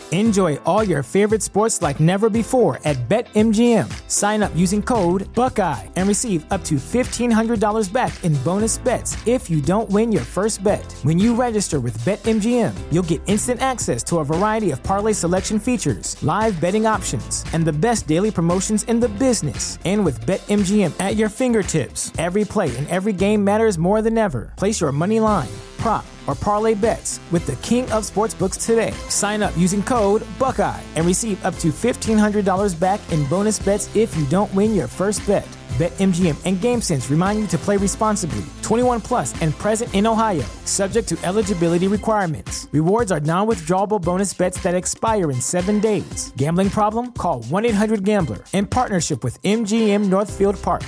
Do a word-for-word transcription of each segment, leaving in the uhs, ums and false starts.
Enjoy all your favorite sports like never before at BetMGM. Sign up using code Buckeye and receive up to fifteen hundred dollars back in bonus bets if you don't win your first bet. When you register with BetMGM, you'll get instant access to a variety of parlay selection features, live betting options, and the best daily promotions in the business. And with BetMGM at your fingertips, every play and every game matters more than ever. Place your money line, prop, or parlay bets with the king of sportsbooks today. Sign up using code Buckeye and receive up to fifteen hundred dollars back in bonus bets if you don't win your first bet. BetMGM and GameSense remind you to play responsibly. twenty-one plus and present in Ohio, subject to eligibility requirements. Rewards are non-withdrawable bonus bets that expire in seven days. Gambling problem? Call one eight hundred gambler in partnership with M G M Northfield Park.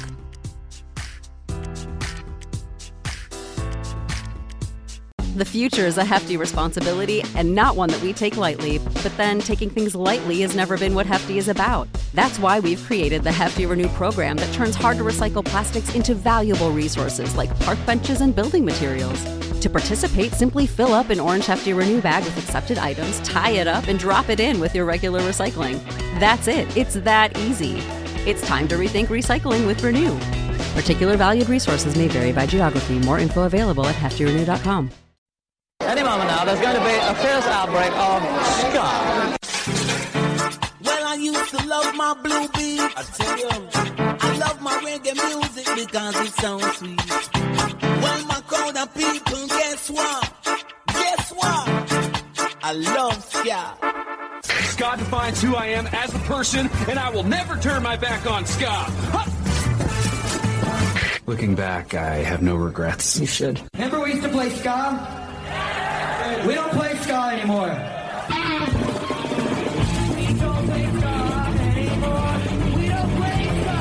The future is a hefty responsibility and not one that we take lightly. But then taking things lightly has never been what Hefty is about. That's why we've created the Hefty Renew program that turns hard-to-recycle plastics into valuable resources like park benches and building materials. To participate, simply fill up an orange Hefty Renew bag with accepted items, tie it up, and drop it in with your regular recycling. That's it. It's that easy. It's time to rethink recycling with Renew. Particular valued resources may vary by geography. More info available at hefty renew dot com. Any moment now, there's going to be a fierce outbreak of ska. Well, I used to love my blue beat. I tell you, I love my reggae music because it sounds sweet. Well, my crowd of people, guess what? Guess what? I love ska. Ska defines who I am as a person, and I will never turn my back on ska. Huh! Looking back, I have no regrets. You should. Remember we used to play ska? We don't play ska anymore. We don't play ska anymore. We don't play ska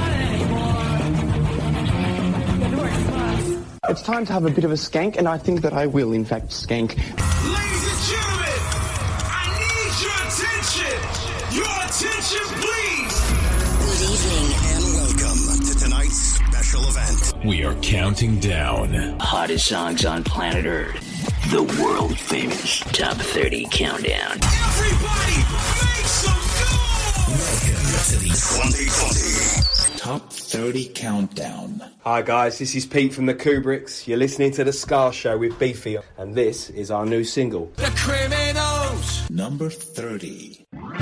anymore. It's time to have a bit of a skank, and I think that I will, in fact, skank. Ladies and gentlemen, I need your attention. Your attention, please. Good evening and welcome to tonight's special event. We are counting down. Hottest songs on planet Earth. The world famous Top thirty Countdown. Everybody, make some noise! Welcome to the twenty twenty Top thirty Countdown. Hi guys, this is Pete from the Kubricks. You're listening to The Ska Show with Beefy, and this is our new single. The Criminals! Number thirty.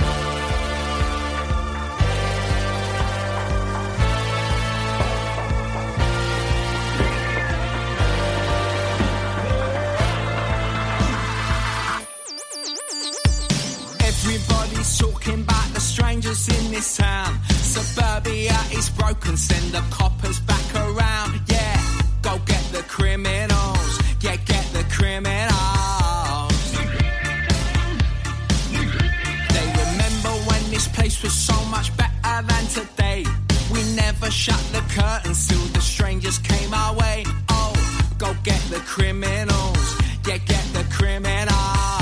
Everybody's talking about the strangers in this town. Suburbia is broken, send the coppers back around. Yeah, go get the criminals. Yeah, get the criminals. They remember when this place was so much better than today. We never shut the curtains till the strangers came our way. Oh, go get the criminals. Yeah, get the criminals.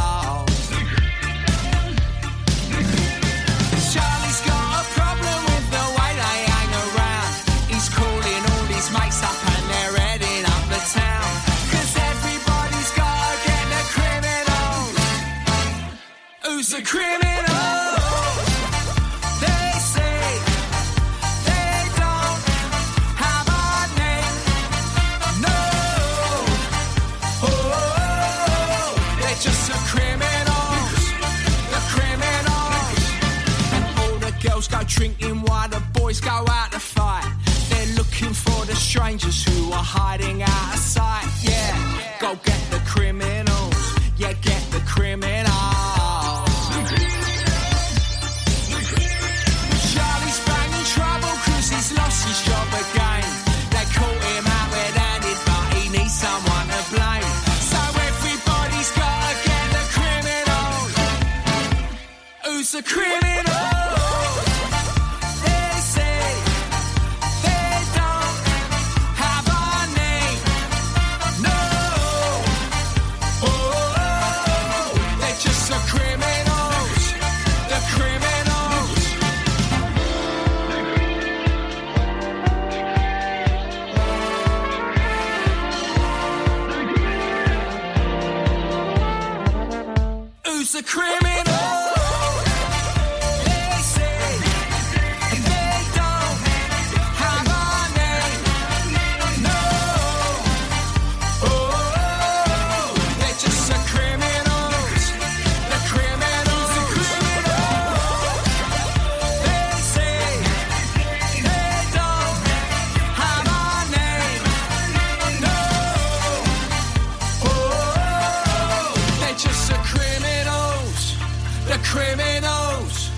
Charlie's got a problem with the way they hang around. He's calling all his mates up and they're heading up the town. Cause everybody's gotta get the criminals. Who's the criminal? They say they don't have a name. No. Oh, they're just the criminals. The criminals. Girls go drinking while the boys go out to fight. They're looking for the strangers who are hiding out of sight. Yeah, go get the criminals. Yeah, get the criminals. Charlie's banging trouble cause he's lost his job again. They caught him out red-handed but he needs someone to blame. So everybody's gotta get the criminals. Who's the criminal? The criminal. criminals.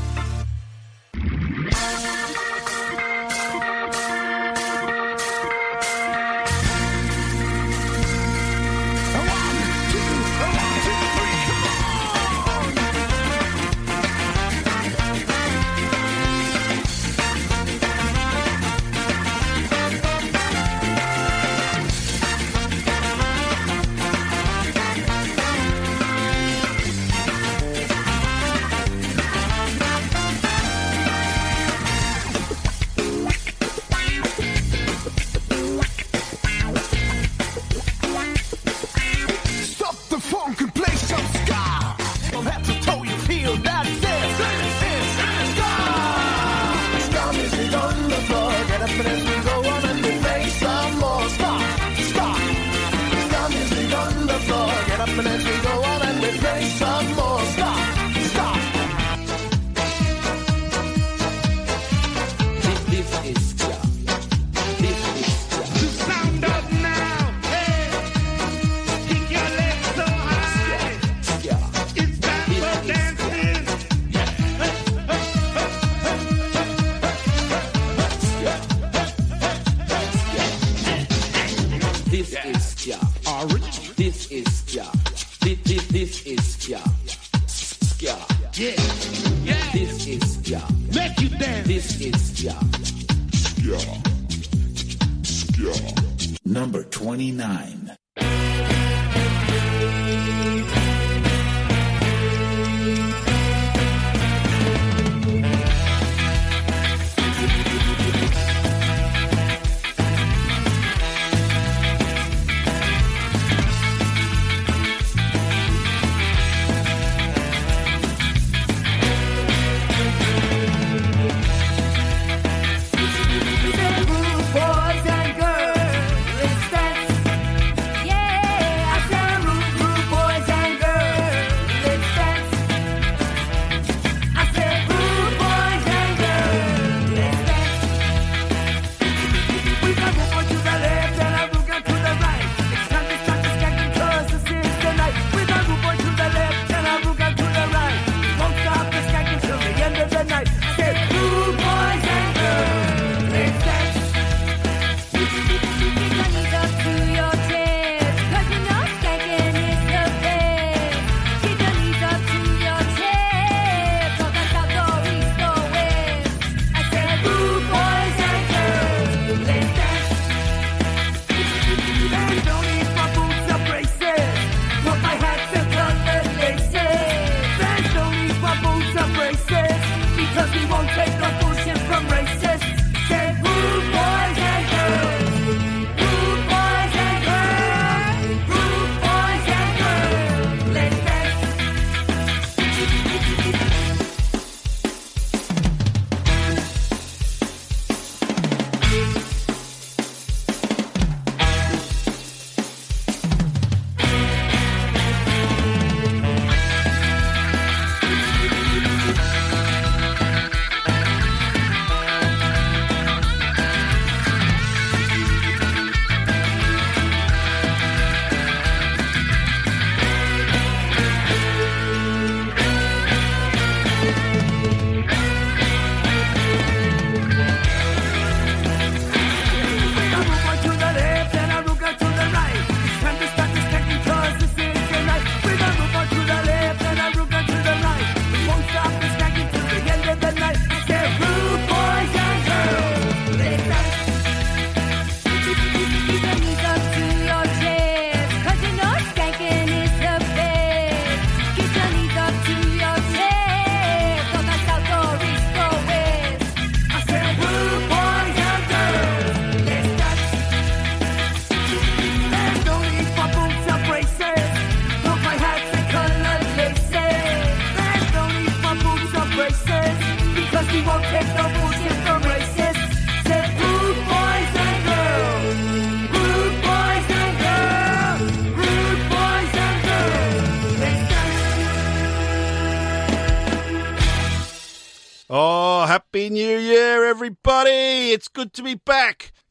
Number twenty-nine. Oh, Happy New Year, everybody! It's good to be back.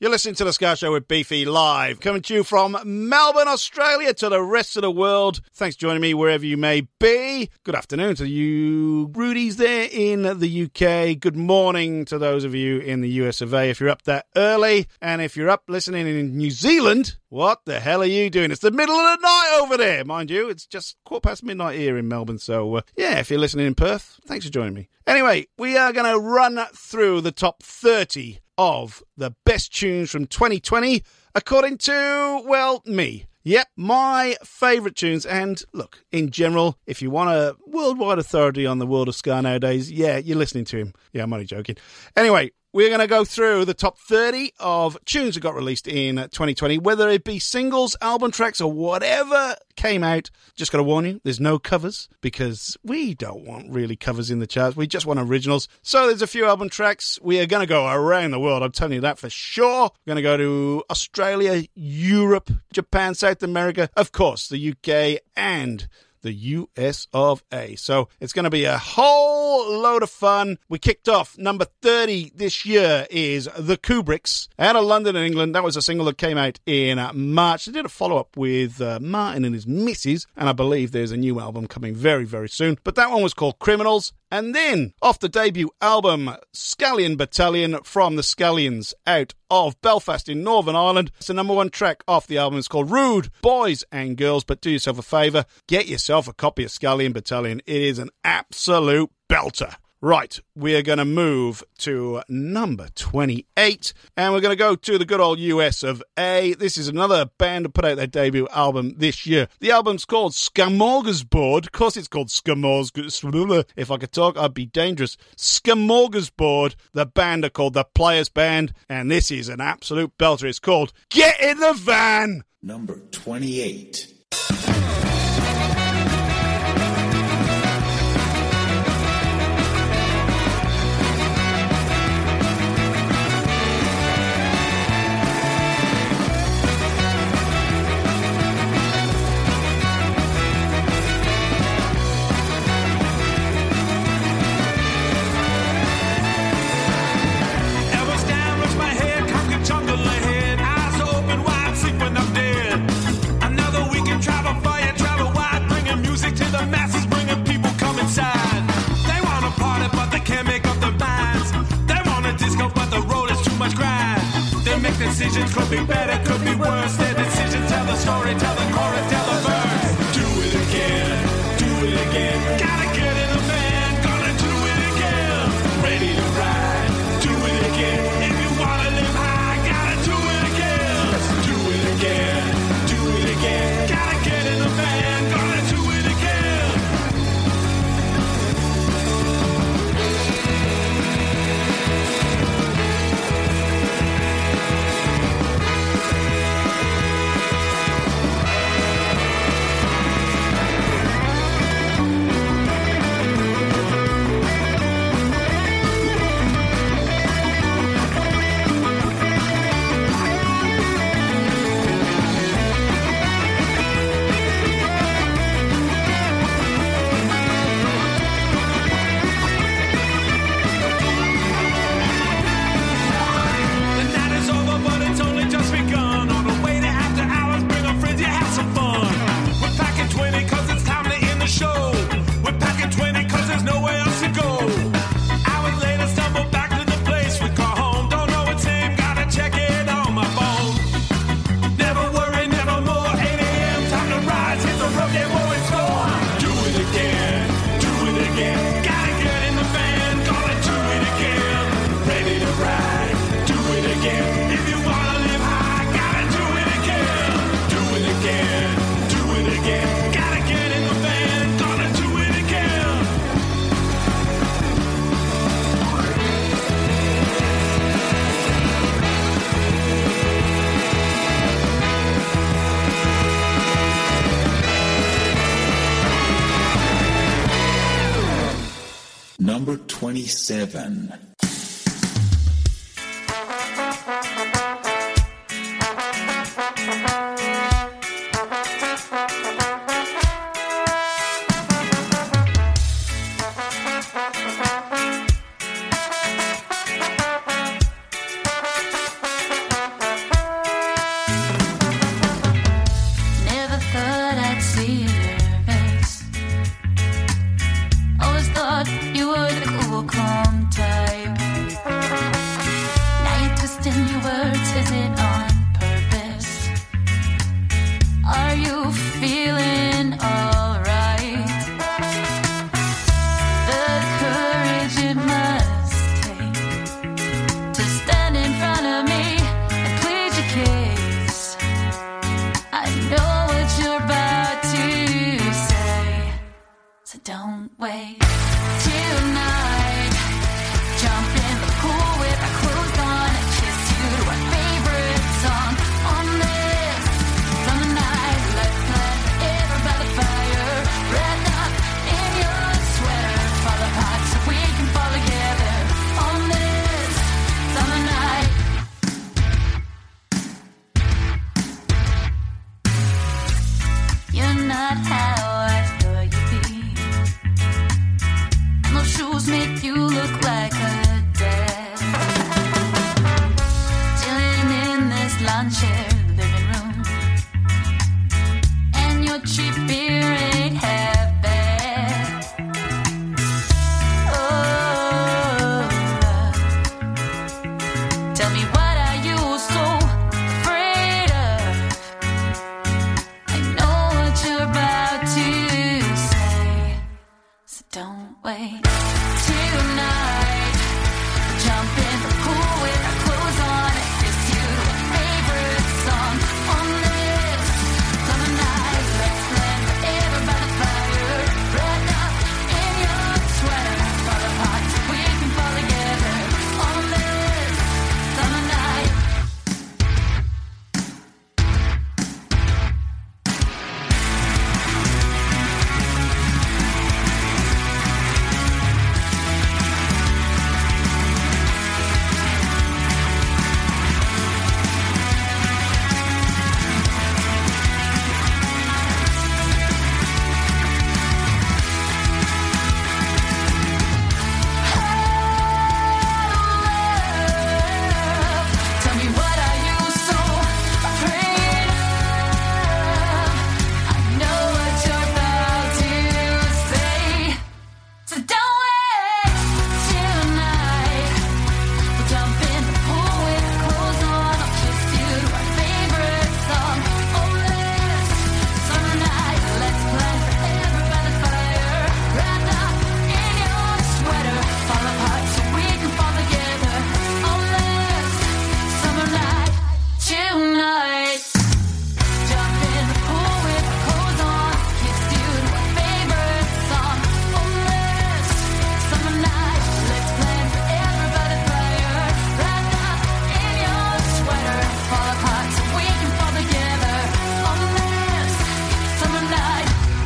You're listening to The Ska Show with Beefy live, coming to you from Melbourne, Australia, to the rest of the world. Thanks for joining me wherever you may be. Good afternoon to you Rudies there in the U K. Good morning to those of you in the U S of A if you're up that early. And if you're up listening in New Zealand, what the hell are you doing? It's the middle of the night over there, mind you. It's just quarter past midnight here in Melbourne. So, uh, yeah, if you're listening in Perth, thanks for joining me. Anyway, we are going to run through the top thirty of the best tunes from twenty twenty, according to, well, me. Yep, my favourite tunes. And look, in general, if you want a worldwide authority on the world of ska nowadays, yeah, you're listening to him. Yeah, I'm only joking. Anyway, we're going to go through the top thirty of tunes that got released in twenty twenty, whether it be singles, album tracks, or whatever came out. Just got to warn you, there's no covers, because we don't want really covers in the charts. We just want originals. So there's a few album tracks. We are going to go around the world, I'm telling you that for sure. We're going to go to Australia, Europe, Japan, South America, of course, the U K, and the U S of A. So it's going to be a whole load of fun. We kicked off. Number thirty this year is The Kubricks out of London and England. That was a single that came out in uh, March. They did a follow-up with uh, Martin and his Missus, and I believe there's a new album coming very, very soon. But that one was called Criminals. And then, off the debut album, Scallion Battalion from the Scallions out of Belfast in Northern Ireland. It's the number one track off the album. It's called Rude, Boys and Girls. But do yourself a favour, get yourself a copy of Scallion Battalion. It is an absolute belter. Right, we are going to move to number twenty-eight, and we're going to go to the good old U S of A. This is another band that put out their debut album this year. The album's called Smorgasbord. Of course it's called Smorgasbord. If I could talk, I'd be dangerous. Smorgasbord. The band are called The Players Band, and this is an absolute belter. It's called Get in the Van! Number twenty-eight. Decisions could be better, could be worse. Their decisions tell the story, tell the chorus, tell the verse. Do it again, do it again. Gotta get in the van, gonna do it again. Ready to ride, do it again. If you wanna live high, gotta do it again. Let's do it again, do it again. Gotta get in the van, gonna do it again. Number twenty-seven. be nervous. Always thought you were the cool, calm type. Now you're twisting your words, is it on purpose? Are you feeling alright? The courage it must take to stand in front of me and plead your case. I know what you're about to say, so don't wait tonight. Jump in the pool with our clothes on and kiss you to our favorite song. On this summer night, let's plan forever by the fire. Wrapped up in your sweater, fall apart so we can fall together. On this summer night. You're not how I thought you'd be. Those shoes make you look like a dad. Chilling in this lawn chair living room, and your cheap beer ain't half bad. Oh, love, tell me what are you so afraid of? I know what you're about to say, so don't wait tonight. Jump in the pool with our clothes on and kiss you to our favorite song. On this summer night, let's plan forever by the fire. Wrapped up in your sweater, fall apart so we can fall together. On this summer night. Tell me what are you so afraid of? I know what you're about to say, so don't wait tonight. We'll jump in the pool with our clothes on. I'll kiss you to our favorite song. On this summer night, let's plan forever by the fire. Wrapped up in your sweater, fall apart so we can fall together. On this summer night, tonight. Jump in the pool with our clothes on, kiss you to our favorite song. On this summer night, let's plan forever by the fire. Wrapped up in your sweater, fall apart so we can fall together. On this summer night.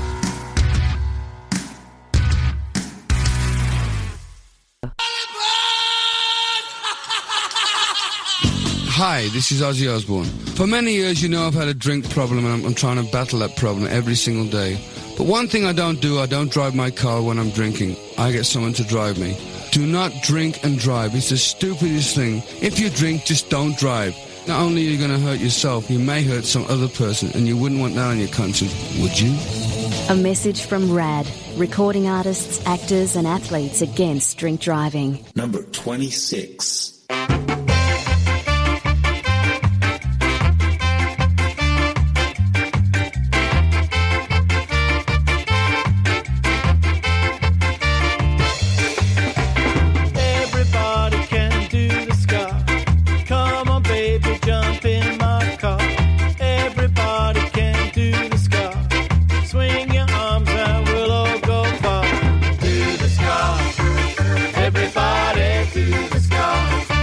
Hi, this is Ozzy Osbourne. For many years, you know I've had a drink problem, and I'm, I'm trying to battle that problem every single day. But one thing I don't do, I don't drive my car when I'm drinking. I get someone to drive me. Do not drink and drive. It's the stupidest thing. If you drink, just don't drive. Not only are you going to hurt yourself, you may hurt some other person, and you wouldn't want that on your conscience, would you? A message from RAD, recording artists, actors and athletes against drink driving. Number twenty-six. Everybody can do the ska. Come on, baby, jump in my car. Everybody can do the ska. Swing your arms and we'll all go far. Do the ska. Everybody do the ska.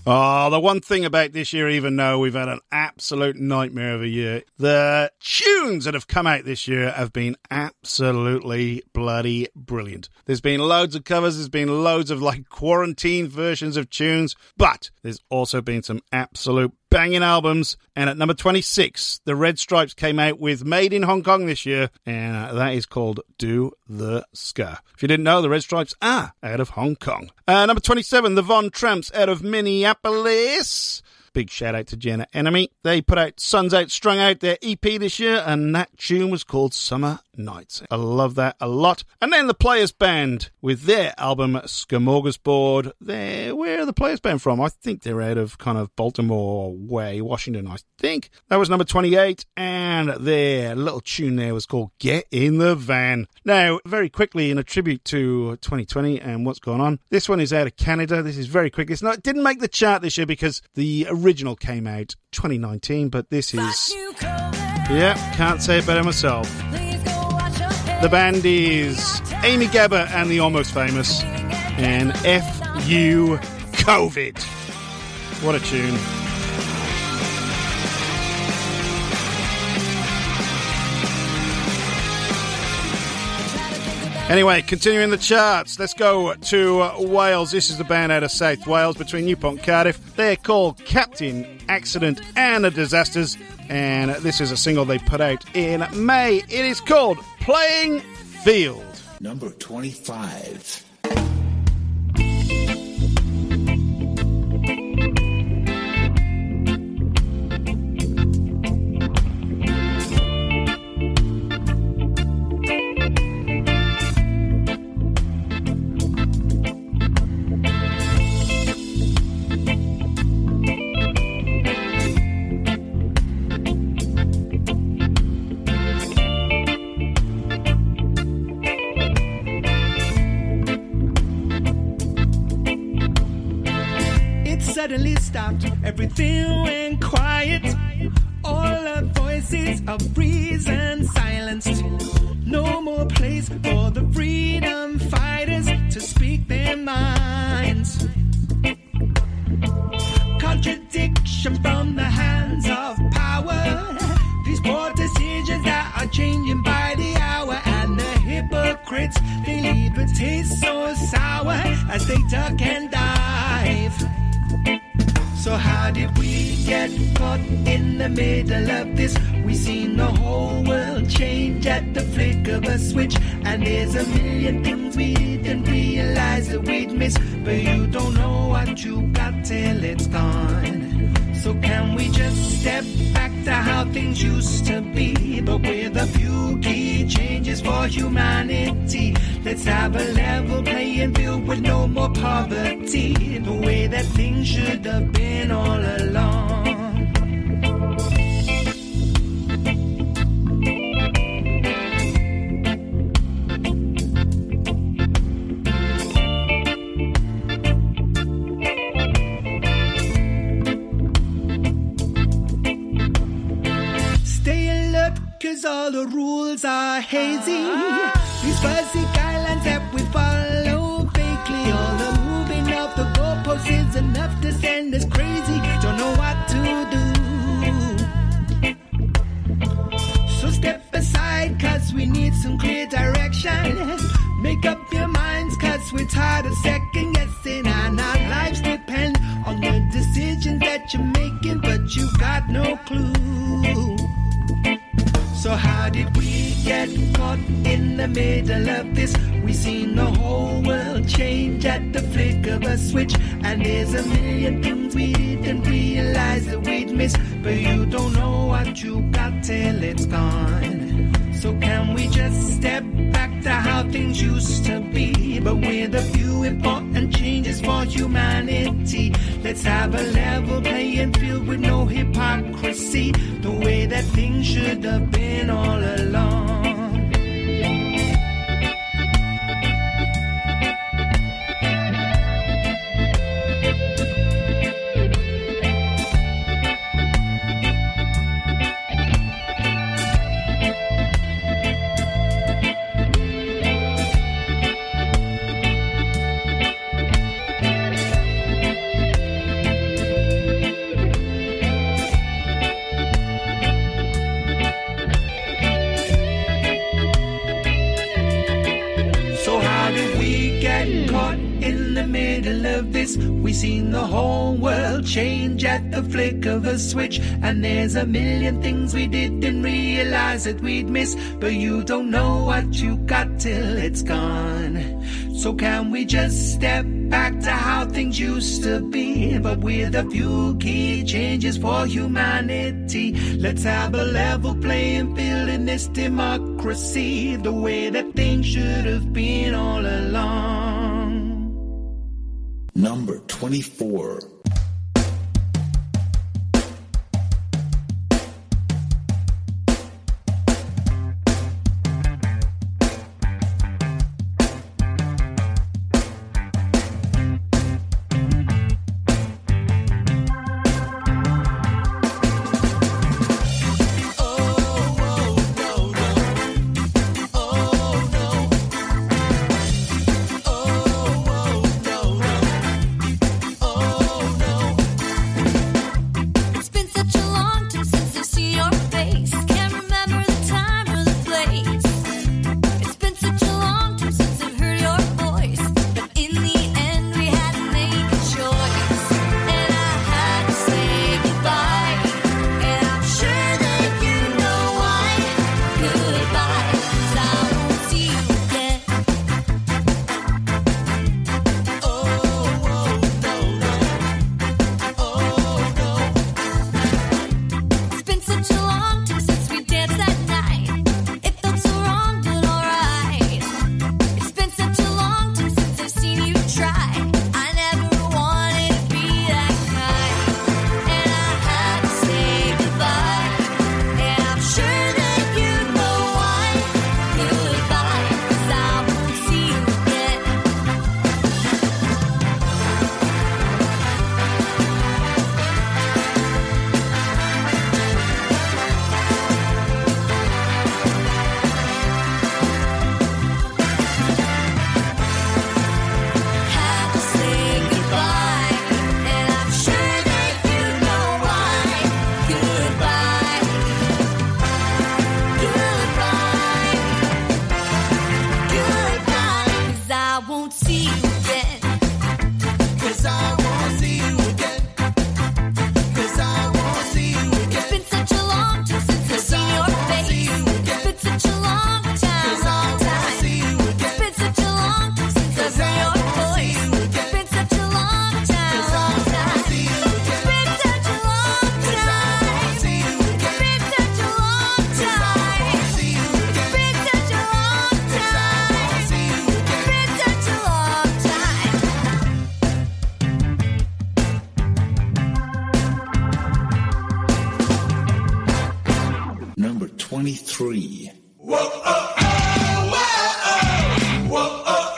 Oh, the one thing about this year, even though we've had an absolute nightmare of a year, the tunes that have come out this year have been absolutely bloody brilliant. There's been loads of covers, there's been loads of like quarantine versions of tunes, but there's also been some absolute banging albums. And at number twenty-six, the Red Stripes came out with Made in Hong Kong this year, and uh, that is called Do the Ska. If you didn't know, the Red Stripes are out of Hong Kong. Uh, number twenty-seven, the Von Tramps out of Minneapolis. Big shout out to Jenna Enemy. They put out Suns Out, Strung Out, their E P this year, and that tune was called Summer Nights. I love that a lot. And then the Players Band with their album Smorgasbord. They're, where are the Players Band from? I think they're out of kind of Baltimore way, Washington, I think. That was number twenty-eight, and their little tune there was called Get in the Van. Now, very quickly, in a tribute to twenty twenty and what's going on, this one is out of Canada. This is very quick. It's not, it didn't make the chart this year because the original came out twenty nineteen, but this is, yeah, can't say it better myself. The band is Amy Gabber and the Almost Famous, and F U COVID. What a tune. Anyway, continuing the charts, let's go to Wales. This is the band out of South Wales between Newport and Cardiff. They're called Captain, Accident and the Disasters, and this is a single they put out in May. It is called Playing Field. Number twenty-five. Suddenly stopped, everything went quiet. All the voices of reason silenced. No more place for the freedom fighters to speak their minds. Contradiction from the hands of power. These poor decisions that are changing by the hour. And the hypocrites, they leave a taste so sour as they duck and dive. So how did we get caught in the middle of this? We seen the whole world change at the flick of a switch. And there's a million things we didn't realize that we'd miss. But you don't know what you got till it's gone. So can we just step back to how things used to be? But with a few key changes for humanity. Let's have a level playing field with no more poverty. The way that things should have been all along. Stay alert, cause all the rules are hazy. These fuzzy guidelines that we follow fakely. All the moving of the goalposts is enough to send us crazy. Don't know what to do. So step aside, cause we need some clear direction. Make up your minds, cause we're tired of second guessing. And our lives depend on the decisions that you're making, but you got no clue. So how did we get caught in the middle of this? We seen the whole world change at the flick of a switch. And there's a million things we didn't realize that we'd miss. But you don't know what you got till it's gone. So can we just step back to how things used to be? But with a few important changes for humanity. Let's have a level playing field with no hypocrisy. The way that things should have been all along. got caught in the middle of this. We seen the whole world change at the flick of a switch. And there's a million things we didn't realize that we'd miss. But you don't know what you got till it's gone. So can we just step back to how things used to be, but with a few key changes for humanity? Let's have a level playing field in this democracy, the way that things should have been all along. Number twenty-four. twenty-three. Whoa, oh, oh, whoa, oh, whoa, oh, oh,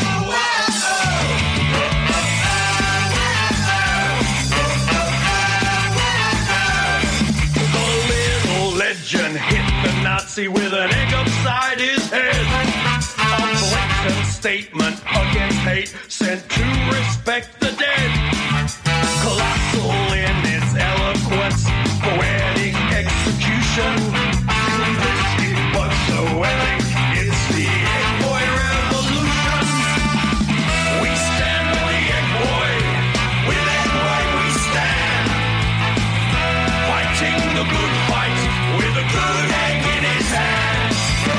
The little legend hit the Nazi with an egg upside his head. A blatant statement against hate sent to respect the dead. Colossal in its eloquence, poetic execution. Simplistic but so epic, it's the Egg Boy Revolution. We stand with the Egg Boy, with Egg Boy we stand. Fighting the good fight, with a good egg in his hand.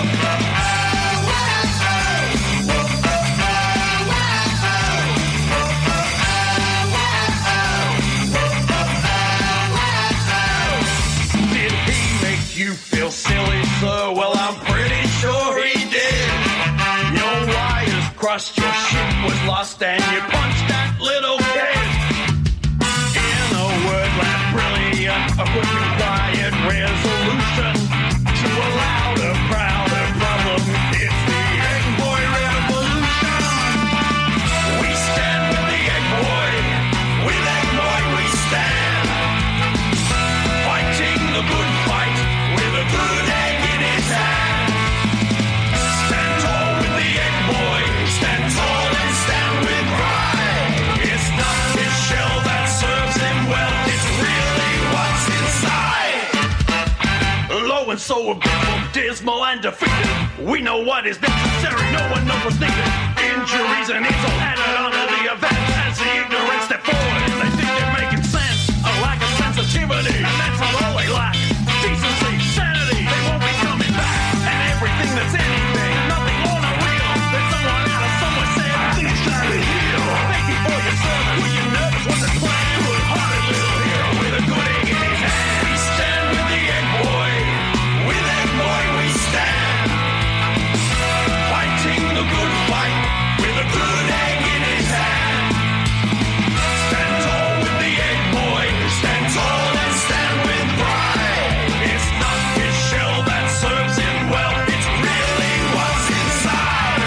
Did he make you feel silly, sir? Well, I'm pretty sure he did. Your wires crossed, your ship was lost, and you punched that little kid. In a word like brilliant, a quick and quiet resolution to a louder, prouder problem. It's the Egg Boy Revolution. We stand with the Egg Boy, with Egg Boy we stand. Fighting the good fight, with a good egg in his hand. Stand tall with the Egg Boy, stand tall and stand with pride. It's not his shell that serves him well, it's really what's inside. Low and so abysmal, dismal and defeated. We know what is necessary, no one knows what's needed. injuries and insult added onto the event. As the ignorant step forward, they think they're making sense. A lack of sensitivity, and that's not all they lack. Decency, sanity, they won't be coming back. And everything that's anything, nothing more than real. There's someone out of somewhere said, things try to heal. Thank you for your service. Were you nervous? What's the plan? Good-hearted little hero with a good egg in his hand. We stand with the egg boy. With egg boy we stand. Fighting the good fight with a good egg in his hand. Stand tall with the egg boy. Stand tall and stand with pride. It's not his shell that serves him well. It's really what's inside.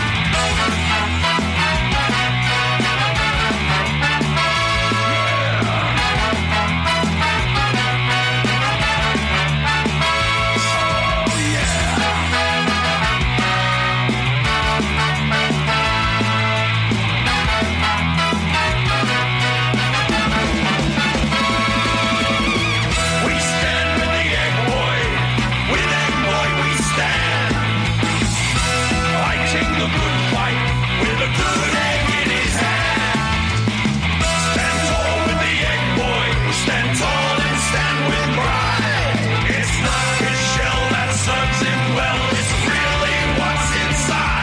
We stand with the egg boy. With egg boy we stand. Fighting the good fight with a good egg in his hand. Stand tall with the egg boy. Stand tall and stand with pride. It's not his shell that serves him well. It's really what's inside.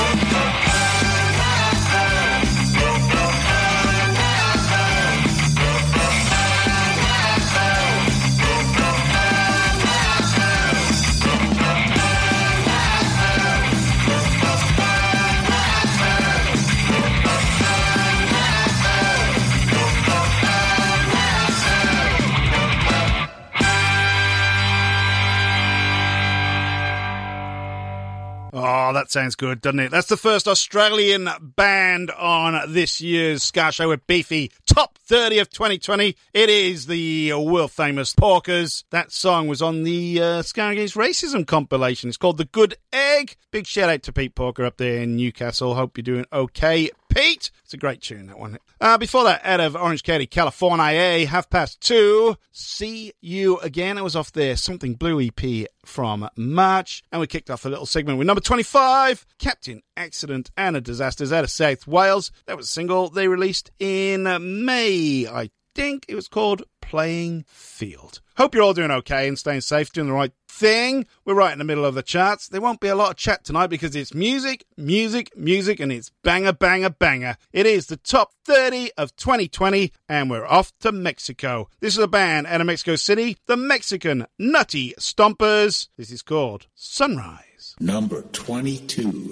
Oh, that sounds good, doesn't it? That's the first Australian band on this year's Ska Show with Beefy. Top thirty of twenty twenty. It is the world-famous Porkers. That song was on the uh, Ska Against Racism compilation. It's called The Good Egg. Big shout-out to Pete Porker up there in Newcastle. Hope you're doing okay, Pete. It's a great tune, that one. Uh, before that, out of Orange County, California, half past two, See You Again. It was off their Something Blue E P from March. And we kicked off a little segment with number twenty-five, Captain Accident and a Disasters out of South Wales. That was a single they released in May, I think. It was called Playing Field. Hope you're all doing okay and staying safe, doing the right thing. We're right in the middle of the charts. There won't be a lot of chat tonight because it's music, music, music, and it's banger, banger, banger. It is the top thirty of twenty twenty, and we're off to Mexico. This is a band out of Mexico City, the Mexican Nutty Stompers. This is called Sunrise. Number twenty-two.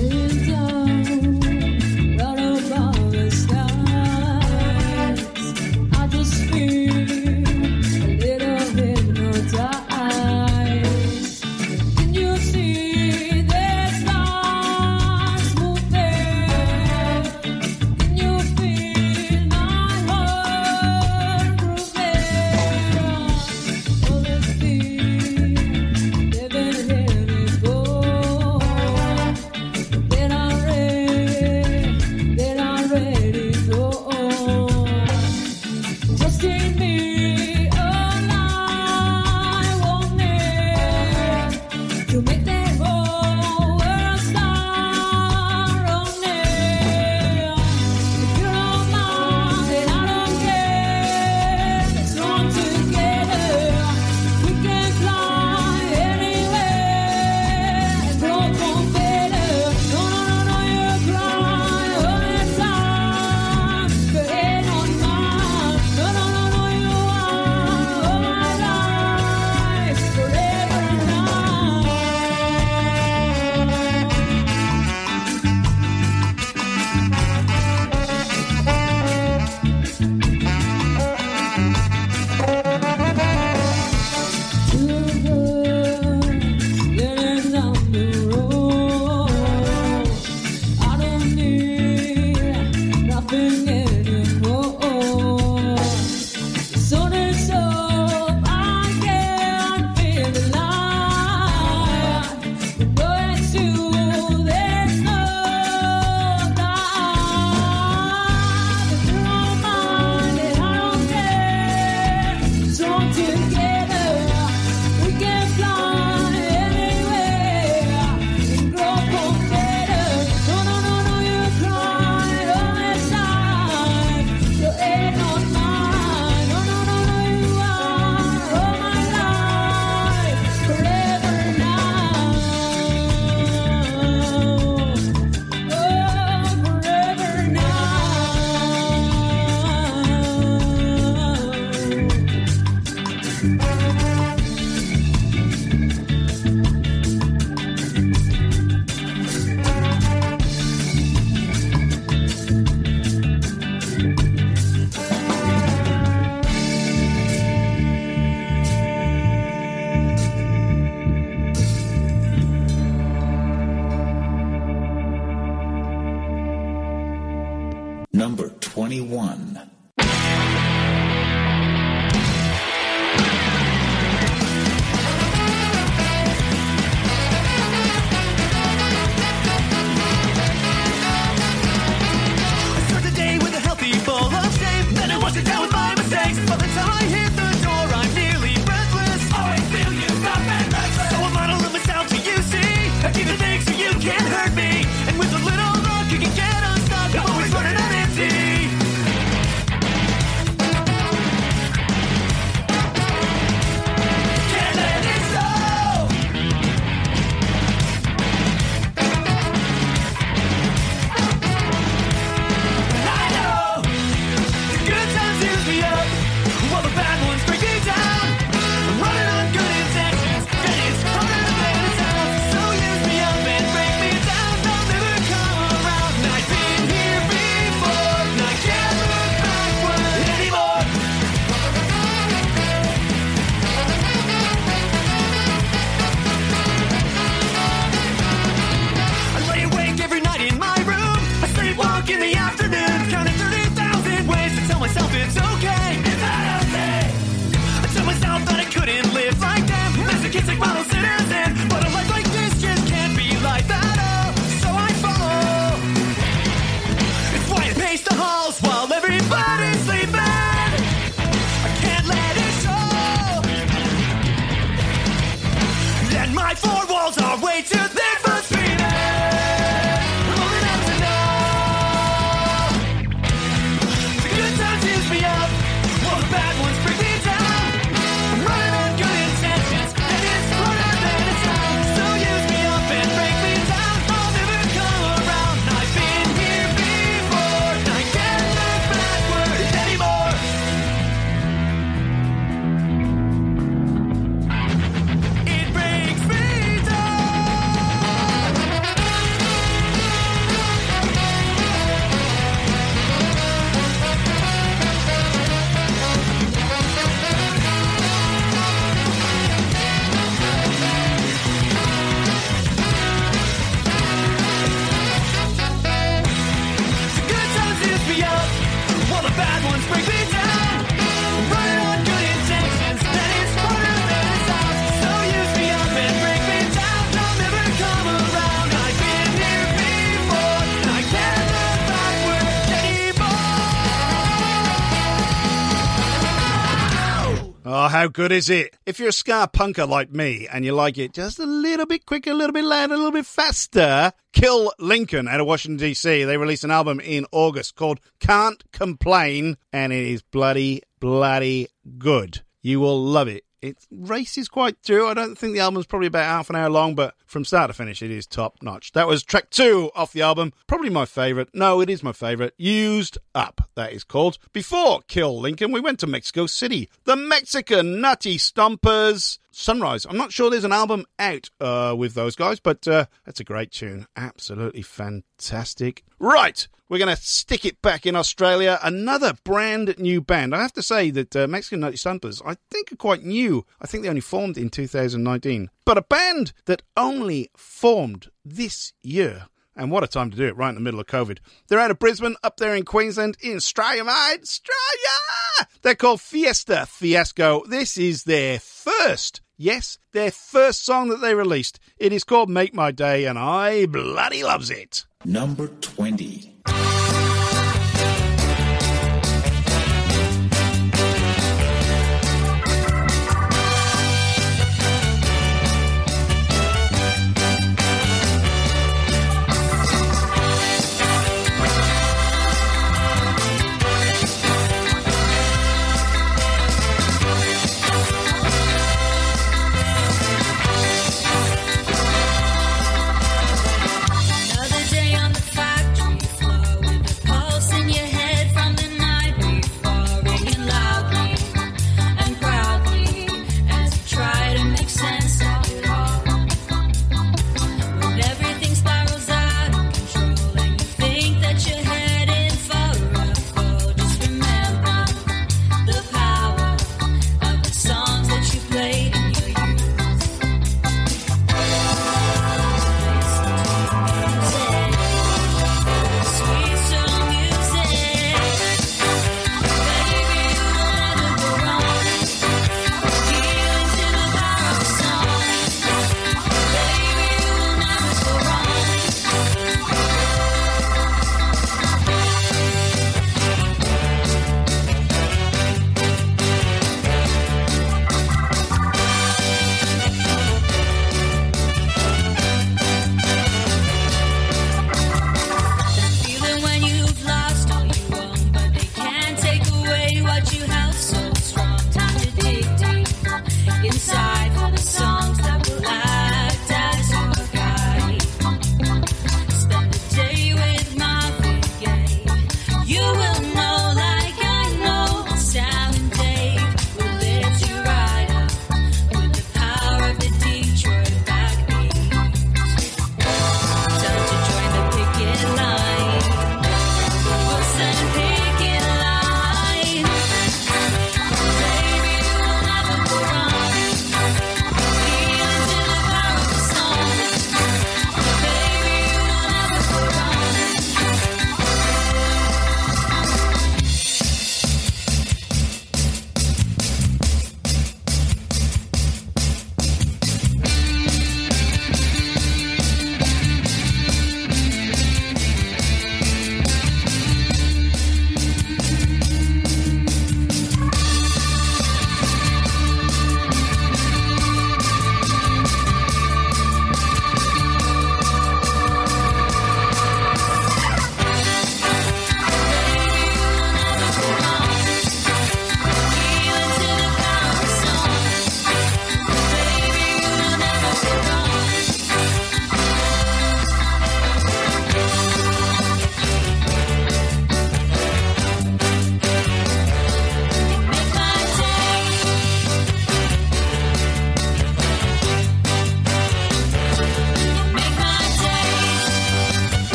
Right above the stars, Number twenty-one. Start the day with a healthy bowl of shame, then I wash it down with my mistakes. By the time I hit the door, I'm nearly breathless. Always feel you up and restless. So I'm model of myself to you, see? I keep it big so you can't hurt me. And with a little luck, you can get unstuck. I'm always running on empty. Can't let it go. I know the good times use me up, while the bad ones break me down. I'm running on good intentions, and it's harder than it sounds. So use me up and break me down. I'll never come around. And I've been here before, and I can't look backward anymore. I lay awake every night in my room. I sleepwalk in the afternoon, counting thirty thousand ways to tell myself it's okay. Is that okay? I tell myself that I couldn't live like them. Masochistic model citizen, but a life like this just can't be like that. Oh, so I follow. It's why I pace the halls while everybody's sleeping. I can't let it show. And my four walls are way too thick for screaming. I'm old enough to know the good times use me up, while the bad ones bring me down. I'm running on good intentions, and it's harder than it sounds. So use me up and break me down. I'll never come around. I've been here before, and I can't look backward anymore. It breaks me The good times use me up, while the bad ones break me down. I'm running on good intentions, and it's harder than it sounds. So use me up and break me down. I'll never come around. I've been here before, and I can't look backward anymore. Oh, how good is it? If you're a ska punker like me and you like it just a little bit quicker, a little bit louder, a little bit faster, Kill Lincoln out of Washington, D C. They released an album in August called Can't Complain, and it is bloody, bloody good. You will love it. It races quite through. I don't think the album's probably about half an hour long, but from start to finish, it is top notch. That was track two off the album. Probably my favourite. No, it is my favourite. Used Up, that is called. Before Kill Lincoln, we went to Mexico City. The Mexican Nutty Stompers. Sunrise. I'm not sure there's an album out uh, with those guys, but uh, that's a great tune. Absolutely fantastic. Right, we're going to stick it back in Australia. Another brand new band. I have to say that uh, Mexican Nutty Stompers, I think, are quite new. I think they only formed in two thousand nineteen. But a band that only formed this year. And what a time to do it, right in the middle of COVID. They're out of Brisbane, up there in Queensland, in Australia, mate. Australia! They're called Fiesta Fiasco. This is their first, yes, their first song that they released. It is called Make My Day, and I bloody loves it. Number twenty. Another day on the factory floor.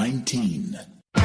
nineteen.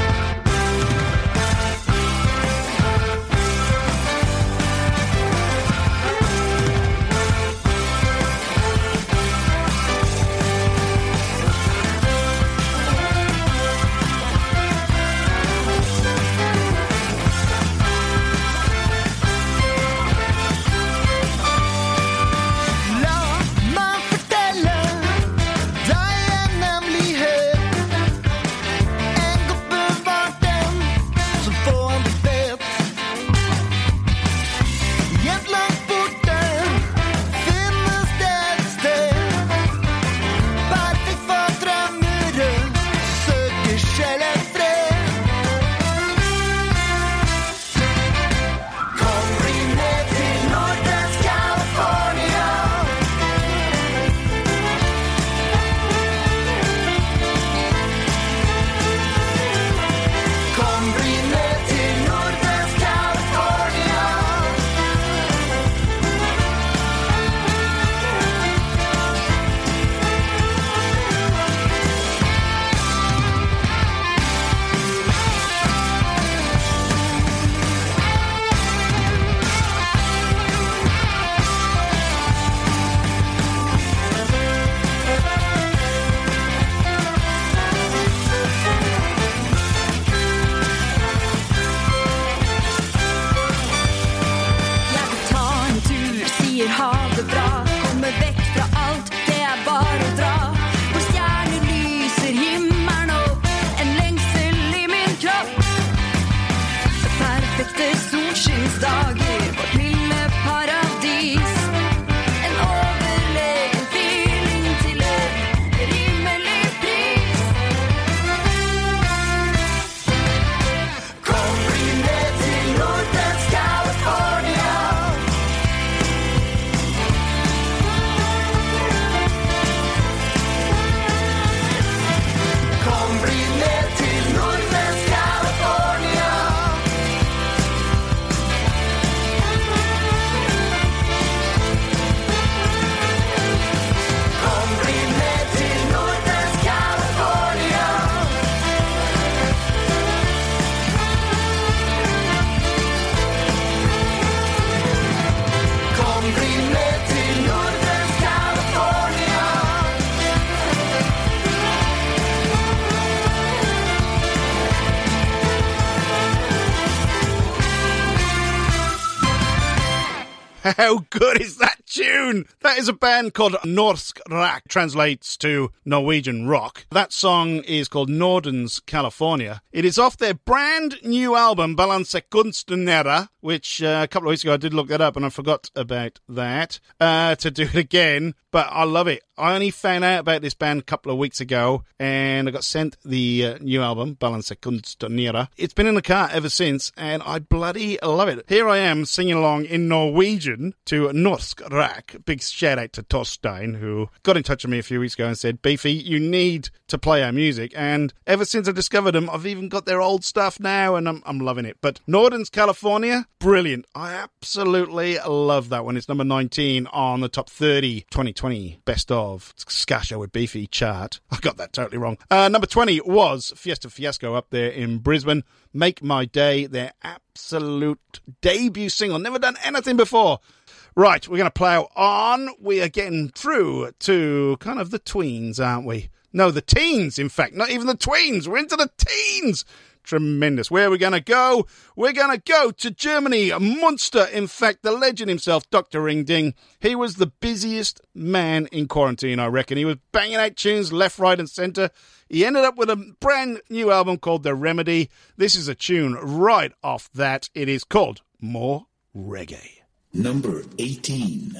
How good is that tune? That is a band called Norsk Rak, translates to Norwegian rock. That song is called Norden's California. It is off their brand new album, Balansekunstnere, which uh, a couple of weeks ago I did look that up and I forgot about that uh, to do it again, but I love it. I only found out about this band a couple of weeks ago and I got sent the uh, new album, Balansekunstnere. It's been in the car ever since and I bloody love it. Here I am singing along in Norwegian to Norsk Rak. Big shout out to Torstein, who got in touch with me a few weeks ago and said, Beefy, you need to play our music. And ever since I discovered them, I've even got their old stuff now and I'm, I'm loving it. But Norden's California, brilliant. I absolutely love that one. It's number nineteen on the top thirty twenty twenty best of Ska Show with Beefy chart. I got that totally wrong. Uh, number twenty was Fiesta Fiasco up there in Brisbane. Make My Day, their absolute debut single. Never done anything before. Right, we're going to plough on. We are getting through to kind of the tweens, aren't we? No, the teens, in fact. Not even the tweens. We're into the teens. Tremendous. Where are we going to go? We're going to go to Germany. Munster, in fact, the legend himself, Doctor Ring Ding. He was the busiest man in quarantine, I reckon. He was banging out tunes left, right and centre. He ended up with a brand new album called The Remedy. This is a tune right off that. It is called More Reggae. Number eighteen.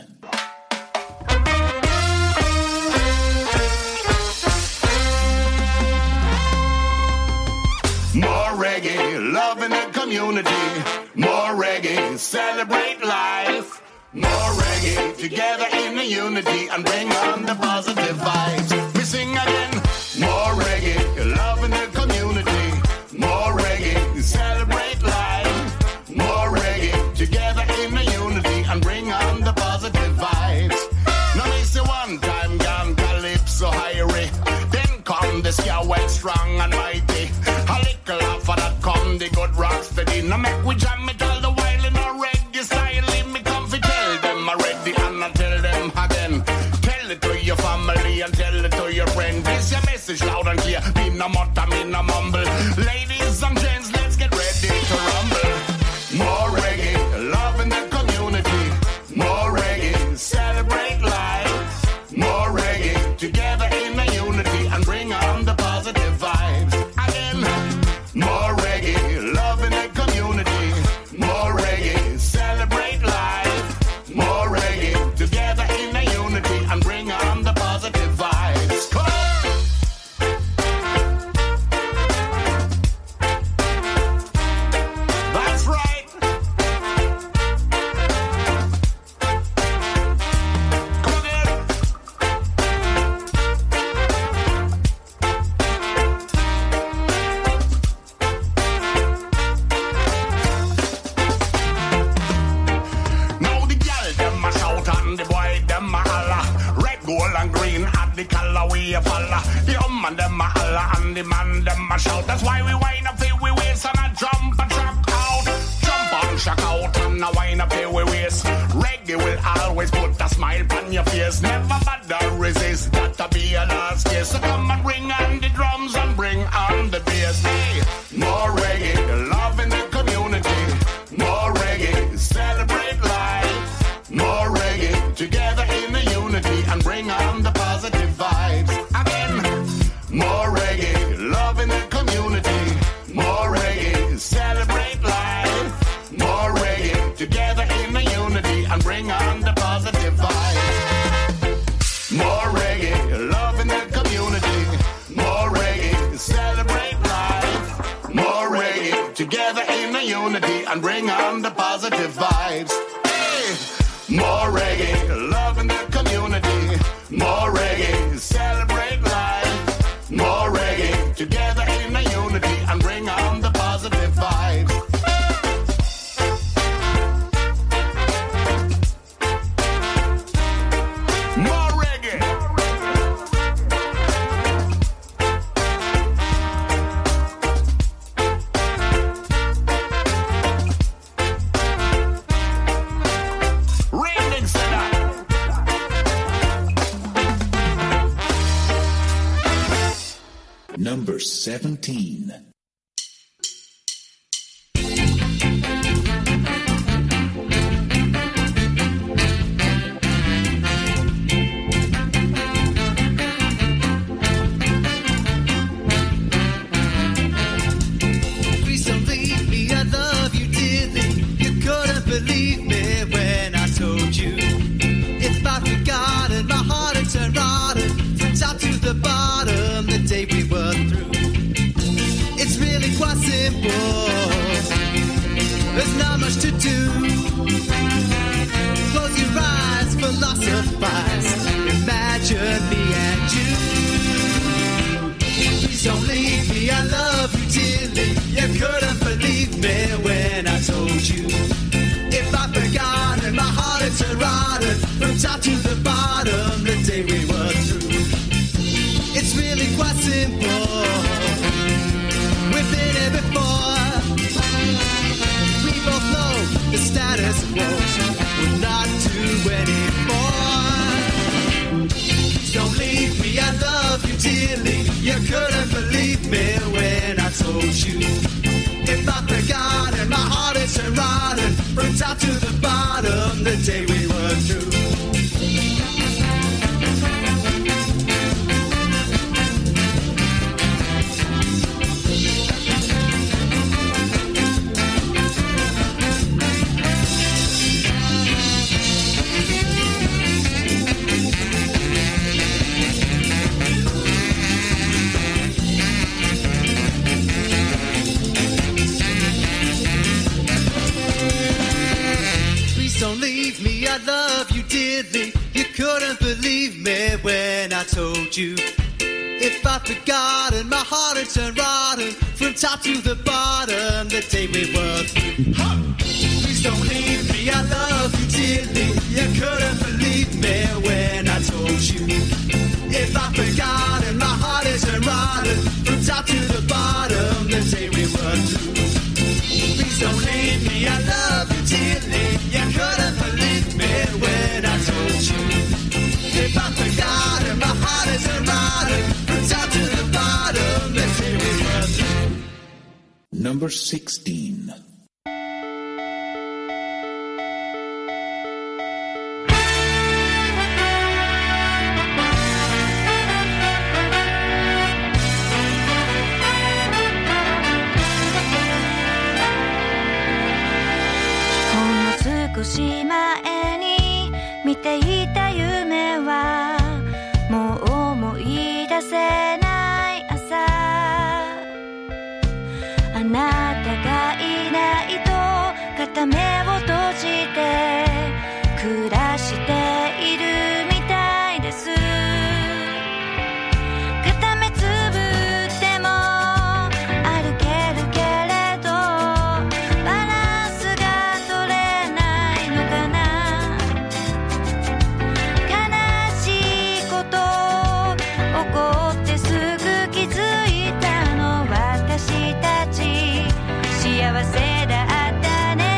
More reggae, love in the community. More reggae, celebrate life. More reggae, together in the unity and bring on the positive vibes. We sing again. More reggae, love in the community. More reggae, celebrate life. More reggae, together in the unity and bring on the positive vibes. Now me say one time, gone calypso high. Then come the ska strong and mighty. Now make we jam it all the while in a reggae style. Leave me comfy, tell them I'm ready and I tell them again. Tell it to your family and tell it to your friend. This your message loud and clear. Me no mutter, me no mumble. Ladies and gents, let's get ready to rumble. More reggae, love in the community. More reggae, celebrate life. More reggae, together in a unity and bring on the positive vibes. Again, more reggae, love in the community. More reggae, celebrate life. More reggae, together in a unity and bring on the positive vibes. Come on! That's right. Come again. Now the girl them a shout and the boy them a holla. Red, gold and green at the color we a follow. The woman them a holla and the man them a shout. That's why we wind up here we waist and a jump and shock out. Jump and shock out and a wind up here we waist. Reggae will always put a smile on your face. Never bother resist, got to be a last case. So come and bring on the drums and bring on the bass. Hey, more reggae, love in the community. More reggae, celebrate life. More reggae, together in a unity and bring on the positive vibes. Again, more reggae, love in the community. More reggae, celebrate life. More reggae, together in a unity and bring on the positive vibes. More reggae, love in the community. More reggae, celebrate life. More reggae, together in a unity and bring on the positive vibes. Hey! More reggae, love in the community. More reggae, celebrate life. More reggae, together in a unity and bring on the positive vibes. More reggae. Remix of that. Number seventeen. Please don't leave me, I love you dearly. You couldn't believe me when I told you. If I forgotten, my heart had turned rotten from top to the bottom the day we were through. It's really quite simple. There's not much to do. Close your eyes, philosophize. Imagine me and you. Please don't leave me, I love you dearly. You couldn't believe me when I told you. If I forgot and my heart had turned rotten from top to the bottom the day we were through. It's really quite simple. We've been here before. We both know the status quo will not do anymore. Don't leave me, I love you dearly. You couldn't believe me when I told you. If I forgot and my heart is turned rotten from top to the bottom the day we were through. Please don't leave me, I love you dearly. You couldn't believe me when I told you. If I forgot and my heart had turned rotten from top to the bottom the day we were through. Please don't leave me, I love you dearly. You couldn't believe me when I told you. If I forgot and my heart is rotten from top to the bottom the day we were through. Please don't leave Number sixteen. 少し前に見ていた夢はもう思い出せない朝、あなたがいないと片目を閉じて暮らしているみたいです。片目つぶっても歩けるけれどバランスが取れないのかな。悲しいこと起こってすぐ気づいたの、私たち幸せだったね。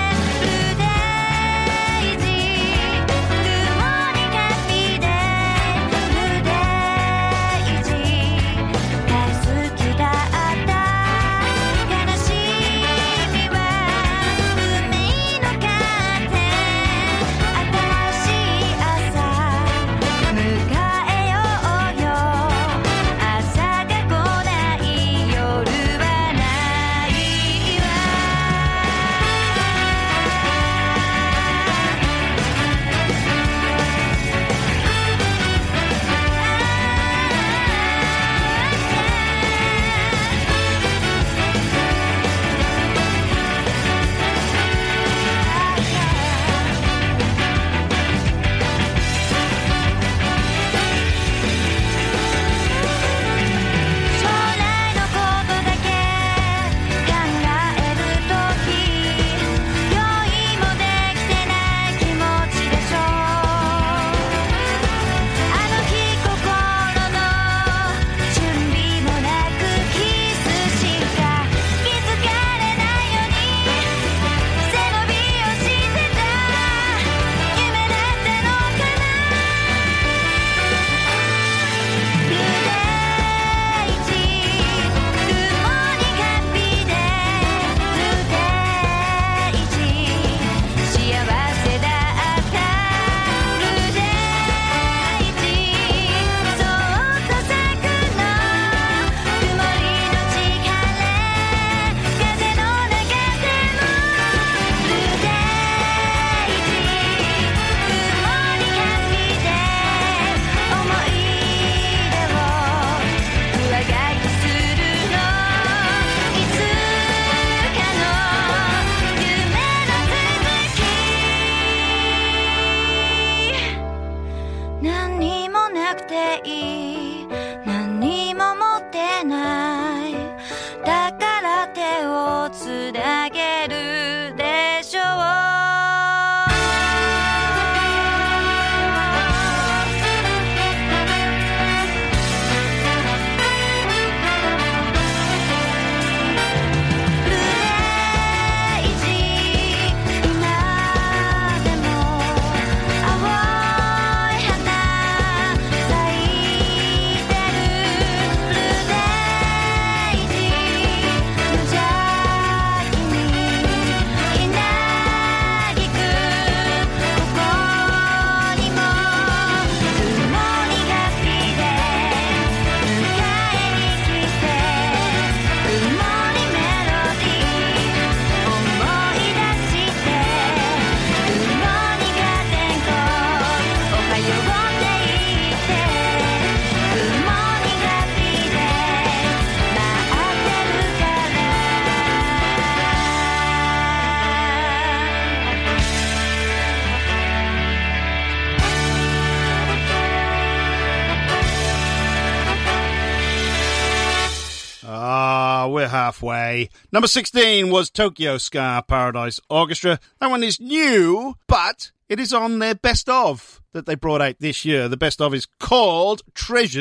we're halfway. Number sixteen was Tokyo Ska Paradise Orchestra. That one is new, but it is on their best of that they brought out this year. The best of is called Treasures,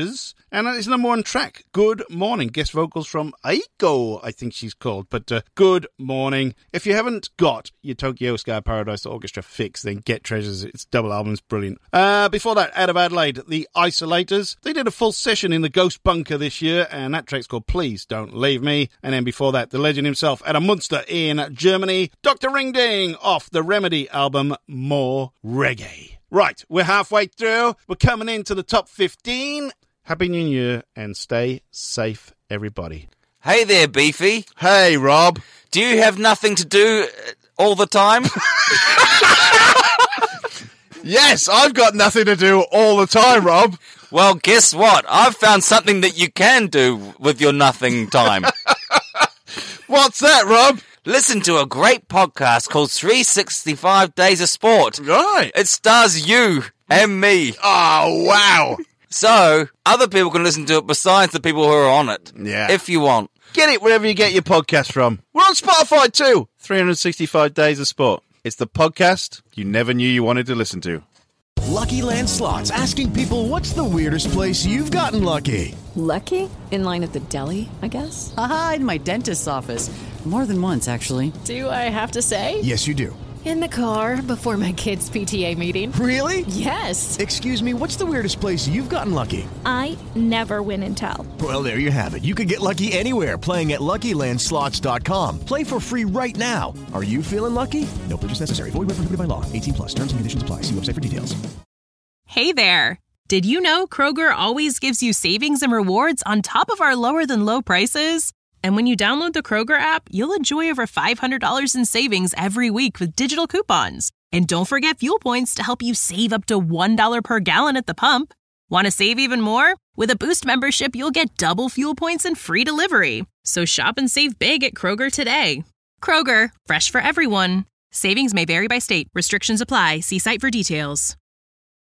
And that is number one track, Good Morning. Guest vocals from Aiko, I think she's called. But uh, Good Morning. If you haven't got your Tokyo Sky Paradise Orchestra fix, then get Treasures. It's double album's brilliant. Uh, before that, out of Adelaide, the Isolators. They did a full session in the Ghost Bunker this year, and that track's called Please Don't Leave Me. And then before that, the legend himself at a Munster in Germany, Doctor Ringding, off the Remedy album, More Reggae. Right, we're halfway through. We're coming into the top fifteen. Happy New Year and stay safe, everybody. Hey there, Beefy. Hey, Rob. Do you have nothing to do all the time? Yes, I've got nothing to do all the time, Rob. Well, guess what? I've found something that you can do with your nothing time. What's that, Rob? Listen to a great podcast called three sixty-five Days of Sport. Right. It stars you and me. Oh, wow. So, other people can listen to it besides the people who are on it. Yeah. If you want. Get it wherever you get your podcast from. We're on Spotify too. three sixty-five Days of Sport. It's the podcast you never knew you wanted to listen to. Lucky Land Slots, asking people, what's the weirdest place you've gotten lucky? Lucky? In line at the deli, I guess? Aha, in my dentist's office. More than once, actually. Do I have to say? Yes, you do. In the car before my kids' P T A meeting. Really? Yes. Excuse me, what's the weirdest place you've gotten lucky? I never win and tell. Well, there you have it. You can get lucky anywhere, playing at Lucky Land Slots dot com. Play for free right now. Are you feeling lucky? No purchase necessary. Void where prohibited by law. eighteen plus. Terms and conditions apply. See website for details. Hey there. Did you know Kroger always gives you savings and rewards on top of our lower than low prices? And when you download the Kroger app, you'll enjoy over five hundred dollars in savings every week with digital coupons. And don't forget fuel points to help you save up to one dollar per gallon at the pump. Want to save even more? With a Boost membership, you'll get double fuel points and free delivery. So shop and save big at Kroger today. Kroger, fresh for everyone. Savings may vary by state. Restrictions apply. See site for details.